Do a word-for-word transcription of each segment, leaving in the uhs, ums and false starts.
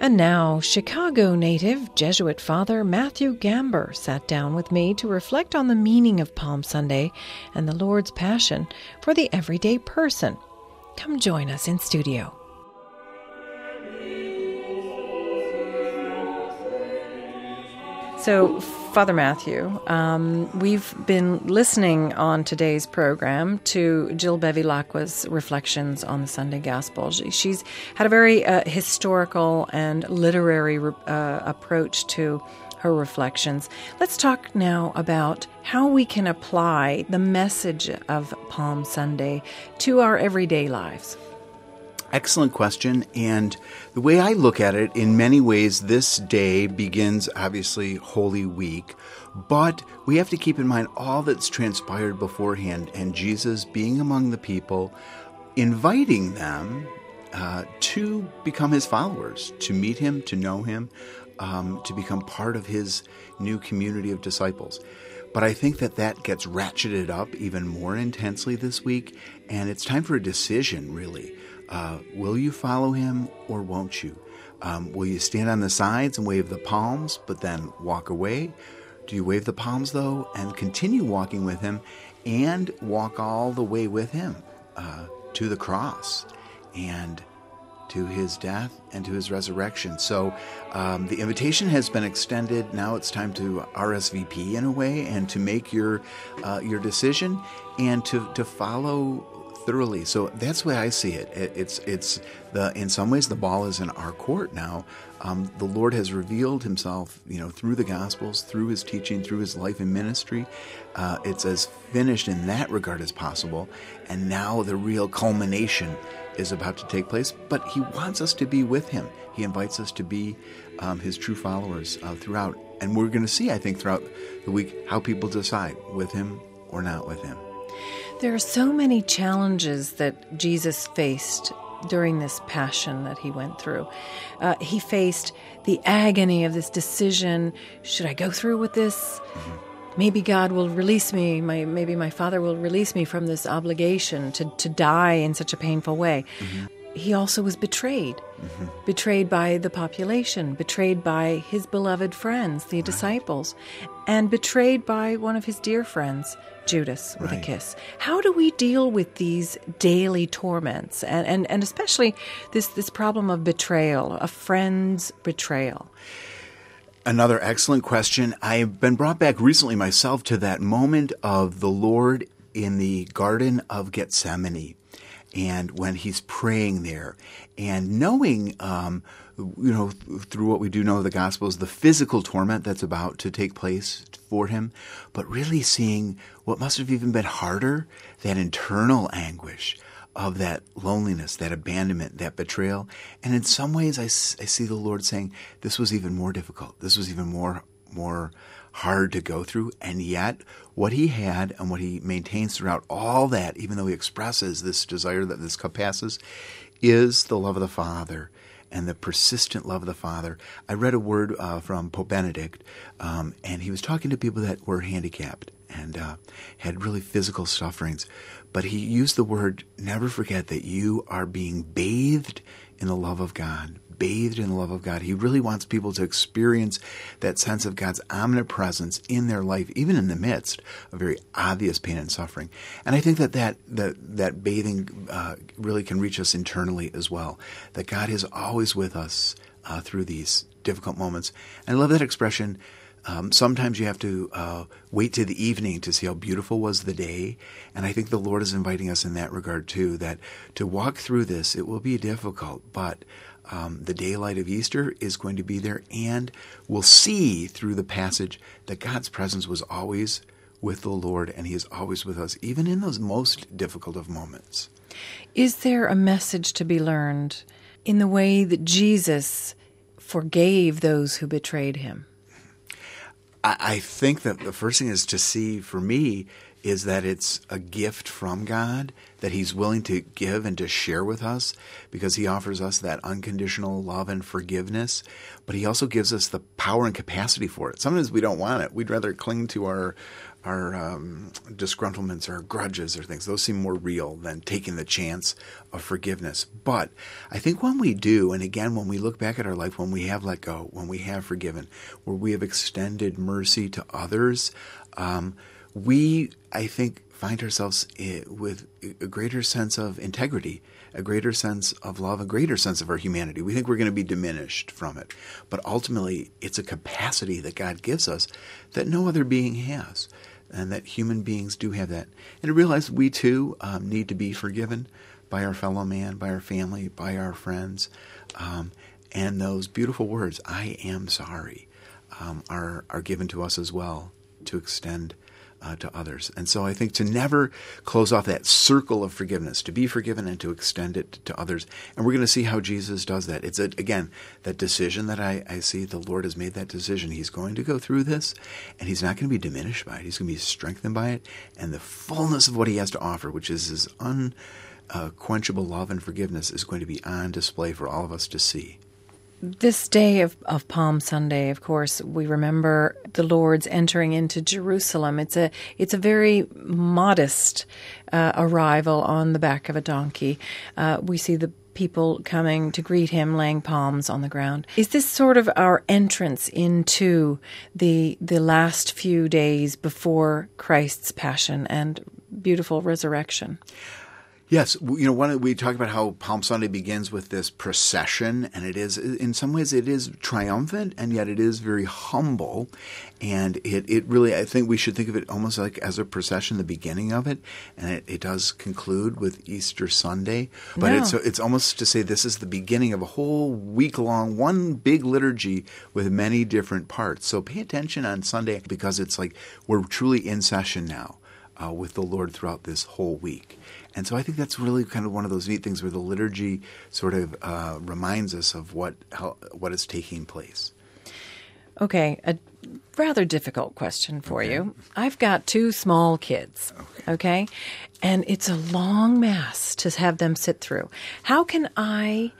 And now, Chicago native Jesuit Father Matthew Gamber sat down with me to reflect on the meaning of Palm Sunday and the Lord's Passion for the everyday person. Come join us in studio. So, Father Matthew, um, we've been listening on today's program to Jill Bevilacqua's reflections on the Sunday Gospel. She, she's had a very uh, historical and literary uh, approach to her reflections. Let's talk now about how we can apply the message of Palm Sunday to our everyday lives. Excellent question. And the way I look at it, in many ways, this day begins, obviously, Holy Week. But we have to keep in mind all that's transpired beforehand and Jesus being among the people, inviting them uh, to become his followers, to meet him, to know him, um, to become part of his new community of disciples. But I think that that gets ratcheted up even more intensely this week, and it's time for a decision, really. Uh, will you follow him or won't you? Um, will you stand on the sides and wave the palms, but then walk away? Do you wave the palms, though, and continue walking with him and walk all the way with him uh, to the cross and to his death and to his resurrection? So um, the invitation has been extended. Now it's time to R S V P in a way and to make your uh, your decision and to, to follow thoroughly. So that's the way I see it. it. It's it's the in some ways the ball is in our court now. Um, the Lord has revealed himself, you know, through the Gospels, through his teaching, through his life and ministry. Uh, it's as finished in that regard as possible. And now the real culmination is about to take place. But he wants us to be with him. He invites us to be um, his true followers uh, throughout. And we're going to see, I think, throughout the week how people decide with him or not with him. There are so many challenges that Jesus faced during this passion that he went through. Uh, he faced the agony of this decision. Should I go through with this? Mm-hmm. Maybe God will release me. My, maybe my Father will release me from this obligation to, to die in such a painful way. Mm-hmm. He also was betrayed, mm-hmm. betrayed by the population, betrayed by his beloved friends, the right. disciples, and betrayed by one of his dear friends, Judas, with right. a kiss. How do we deal with these daily torments and, and, and especially this, this problem of betrayal, a friend's betrayal? Another excellent question. I've been brought back recently myself to that moment of the Lord in the Garden of Gethsemane. And when he's praying there and knowing, um, you know, through what we do know of the Gospels, the physical torment that's about to take place for him, but really seeing what must have even been harder, that internal anguish of that loneliness, that abandonment, that betrayal. And in some ways, I, I see the Lord saying, this was even more difficult. This was even more, more hard to go through, and yet what he had and what he maintains throughout all that, even though he expresses this desire that this cup passes, is the love of the Father and the persistent love of the Father. I read a word uh, from Pope Benedict, um, and he was talking to people that were handicapped and uh, had really physical sufferings, but he used the word, never forget that you are being bathed in the love of God. Bathed in the love of God. He really wants people to experience that sense of God's omnipresence in their life, even in the midst of very obvious pain and suffering. And I think that that that, that bathing uh, really can reach us internally as well, that God is always with us uh, through these difficult moments. And I love that expression. Um, sometimes you have to uh, wait to the evening to see how beautiful was the day. And I think the Lord is inviting us in that regard too, that to walk through this, it will be difficult, but Um, the daylight of Easter is going to be there, and we'll see through the passage that God's presence was always with the Lord, and he is always with us, even in those most difficult of moments. Is there a message to be learned in the way that Jesus forgave those who betrayed him? I, I think that the first thing is to see, for me, is that it's a gift from God that he's willing to give and to share with us because he offers us that unconditional love and forgiveness, but he also gives us the power and capacity for it. Sometimes we don't want it. We'd rather cling to our our um, disgruntlements or grudges or things. Those seem more real than taking the chance of forgiveness. But I think when we do, and again, when we look back at our life, when we have let go, when we have forgiven, where we have extended mercy to others, um, we, I think, find ourselves with a greater sense of integrity, a greater sense of love, a greater sense of our humanity. We think we're going to be diminished from it. But ultimately, it's a capacity that God gives us that no other being has, and that human beings do have that. And to realize we too um, need to be forgiven by our fellow man, by our family, by our friends. Um, and those beautiful words, I am sorry, um, are, are given to us as well to extend Uh, to others. And so I think to never close off that circle of forgiveness, to be forgiven and to extend it to others. And we're going to see how Jesus does that. It's, a, again, that decision that I, I see the Lord has made that decision. He's going to go through this, and he's not going to be diminished by it. He's going to be strengthened by it. And the fullness of what he has to offer, which is his unquenchable love and forgiveness, is going to be on display for all of us to see. This day of, of Palm Sunday, of course, we remember the Lord's entering into Jerusalem. It's a it's a very modest uh, arrival on the back of a donkey. Uh, we see the people coming to greet him, laying palms on the ground. Is this sort of our entrance into the the last few days before Christ's passion and beautiful resurrection? Yes, you know, one, we talk about how Palm Sunday begins with this procession, and it is, in some ways, it is triumphant, and yet it is very humble, and it, it really, I think we should think of it almost like as a procession, the beginning of it, and it, it does conclude with Easter Sunday, but No. it's it's almost to say this is the beginning of a whole week-long, one big liturgy with many different parts. So pay attention on Sunday, because it's like we're truly in session now uh, with the Lord throughout this whole week. And so I think that's really kind of one of those neat things where the liturgy sort of uh, reminds us of what how, what is taking place. Okay, a rather difficult question for Okay. you. I've got two small kids, Okay. okay? And it's a long Mass to have them sit through. How can I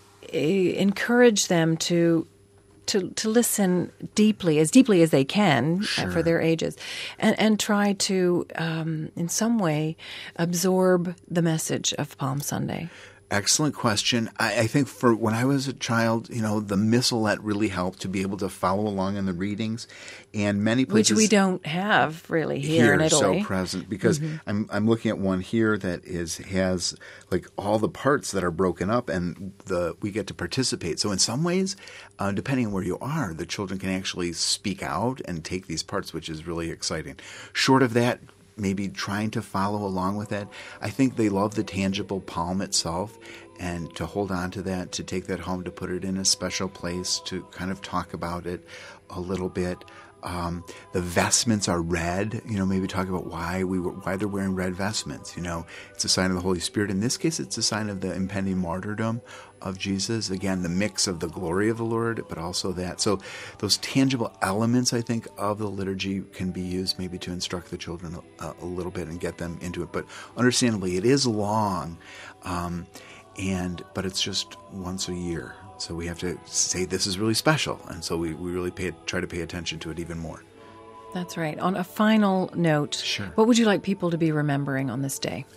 uh, encourage them to to to listen deeply, as deeply as they can Sure. uh, for their ages, and, and try to, um, in some way, absorb the message of Palm Sunday? Excellent question. I, I think for when I was a child, you know, the Missalette really helped to be able to follow along in the readings, and many places Which we don't have really here, in Italy. so present, because Mm-hmm. I'm I'm looking at one here that is has like all the parts that are broken up, and the we get to participate. So in some ways, uh, depending on where you are, the children can actually speak out and take these parts, which is really exciting. Short of that, maybe trying to follow along with that. I think they love the tangible palm itself, and to hold on to that, to take that home, to put it in a special place, to kind of talk about it a little bit. Um, the vestments are red, you know, maybe talk about why we were, why they're wearing red vestments. You know, it's a sign of the Holy Spirit. In this case, it's a sign of the impending martyrdom of Jesus. Again, the mix of the glory of the Lord, but also that. So those tangible elements, I think, of the liturgy can be used maybe to instruct the children a, a little bit and get them into it. But understandably, it is long, um, and but it's just once a year. So we have to say this is really special, and so we, we really pay, try to pay attention to it even more. That's right. On a final note, Sure. what would you like people to be remembering on this day?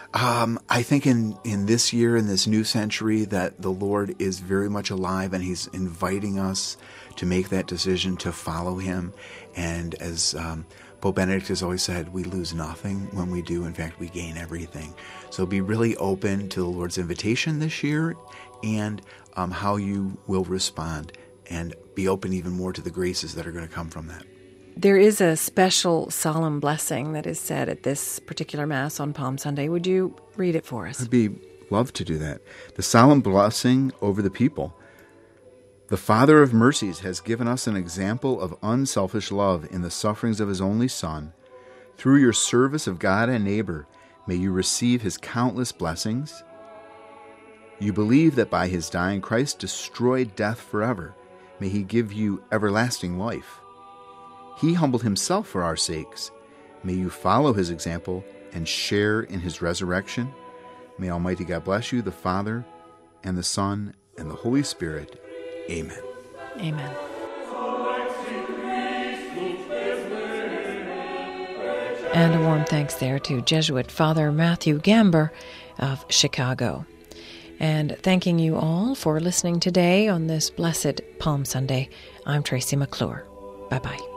Um, I think in, in this year, in this new century, that the Lord is very much alive, and he's inviting us to make that decision to follow him. And as um, Pope Benedict has always said, we lose nothing when we do. In fact, we gain everything. So be really open to the Lord's invitation this year, and um, how you will respond, and be open even more to the graces that are going to come from that. There is a special solemn blessing that is said at this particular Mass on Palm Sunday. Would you read it for us? I'd be love to do that. The solemn blessing over the people. The Father of mercies has given us an example of unselfish love in the sufferings of his only Son. Through your service of God and neighbor, may you receive his countless blessings. You believe that by his dying Christ destroyed death forever. May he give you everlasting life. He humbled himself for our sakes. May you follow his example, and share in his resurrection. May Almighty God bless you, the Father, and the Son, and the Holy Spirit. Amen. Amen. And a warm thanks there to Jesuit Father Matthew Gamber of Chicago. And thanking you all for listening today on this blessed Palm Sunday. I'm Tracy McClure. Bye-bye.